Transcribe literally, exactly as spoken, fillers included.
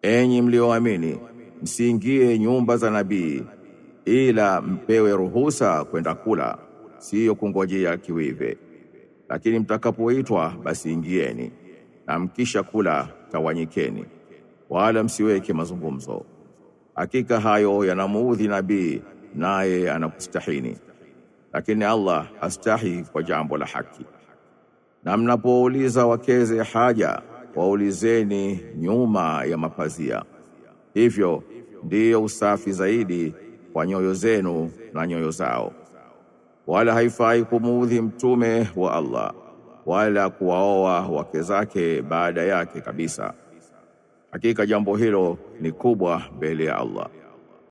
Enyi mlioamini, msiingie nyumba za nabii ila mpewe ruhusa kwenda kula, siyo kungojea kiwive. Lakini mtakapoitwa basi ingieni, na mkisha kula tawanyikeni, wala msiweke mazungumzo. Hakika hayo yanamuudhi nabii, naye anakustahini, lakini Allah hastahi kwa jambo la haki. Na mnapouliza wakeze haja, waulizeni nyuma ya mapazia. Hivyo ndiyo usafi zaidi kwa nyoyo zenu na nyoyo zao. Wala haifai kumuudhi mtume wa Allah, wala kuwaoa wake zake baada yake kabisa. Hakika jambo hilo ni kubwa mbele ya Allah.